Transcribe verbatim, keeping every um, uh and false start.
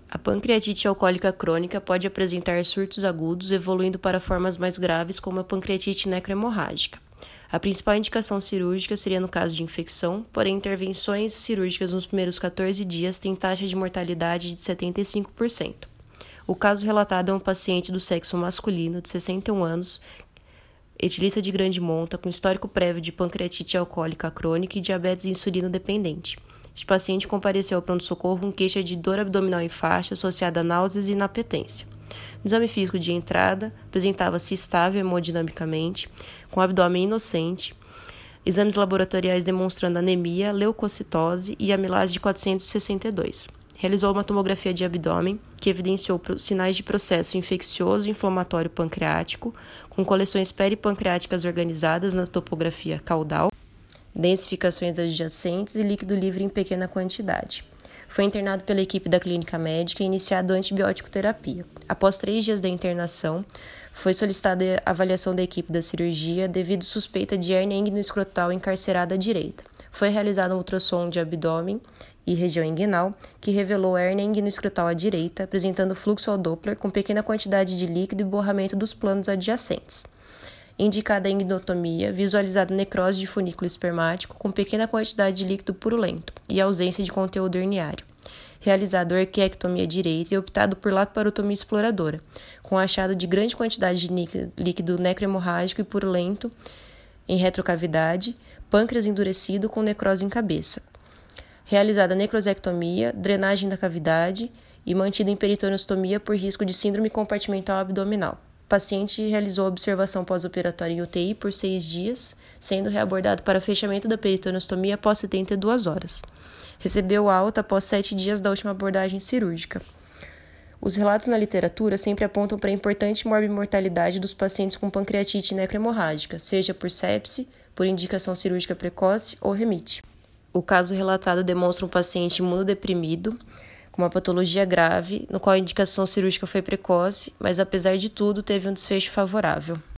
A pancreatite alcoólica crônica pode apresentar surtos agudos, evoluindo para formas mais graves, como a pancreatite necrohemorrágica. A principal indicação cirúrgica seria no caso de infecção, porém intervenções cirúrgicas nos primeiros quatorze dias têm taxa de mortalidade de setenta e cinco por cento. O caso relatado é um paciente do sexo masculino, de sessenta e um anos, etilista de grande monta, com histórico prévio de pancreatite alcoólica crônica e diabetes insulino-dependente. Este paciente compareceu ao pronto-socorro com queixa de dor abdominal em faixa associada a náuseas e inapetência. No exame físico de entrada, apresentava-se estável hemodinamicamente, com abdômen inocente, exames laboratoriais demonstrando anemia, leucocitose e amilase de quatrocentos e sessenta e dois. Realizou uma tomografia de abdômen, que evidenciou sinais de processo infeccioso inflamatório pancreático, com coleções peripancreáticas organizadas na topografia caudal, densificações adjacentes e líquido livre em pequena quantidade. Foi internado pela equipe da clínica médica e iniciado a antibiótico terapia. Após três dias da internação, foi solicitada a avaliação da equipe da cirurgia devido suspeita de hérnia inguinoescrotal encarcerada à direita. Foi realizado um ultrassom de abdômen e região inguinal, que revelou hérnia inguinoescrotal à direita, apresentando fluxo ao Doppler com pequena quantidade de líquido e borramento dos planos adjacentes. Indicada a inguinotomia, visualizada necrose de funículo espermático com pequena quantidade de líquido purulento e ausência de conteúdo herniário. Realizado orquiectomia direita e optado por laparotomia exploradora, com achado de grande quantidade de líquido necrohemorrágico e purulento em retrocavidade, pâncreas endurecido com necrose em cabeça. Realizada necrosectomia, drenagem da cavidade e mantida em peritoneostomia por risco de síndrome compartimental abdominal. O paciente realizou observação pós-operatória em U T I por seis dias, sendo reabordado para fechamento da peritoneostomia após setenta e duas horas. Recebeu alta após sete dias da última abordagem cirúrgica. Os relatos na literatura sempre apontam para a importante morbimortalidade dos pacientes com pancreatite necrohemorrágica, seja por sepse, por indicação cirúrgica precoce ou remite. O caso relatado demonstra um paciente imunodeprimido, com uma patologia grave, no qual a indicação cirúrgica foi precoce, mas apesar de tudo teve um desfecho favorável.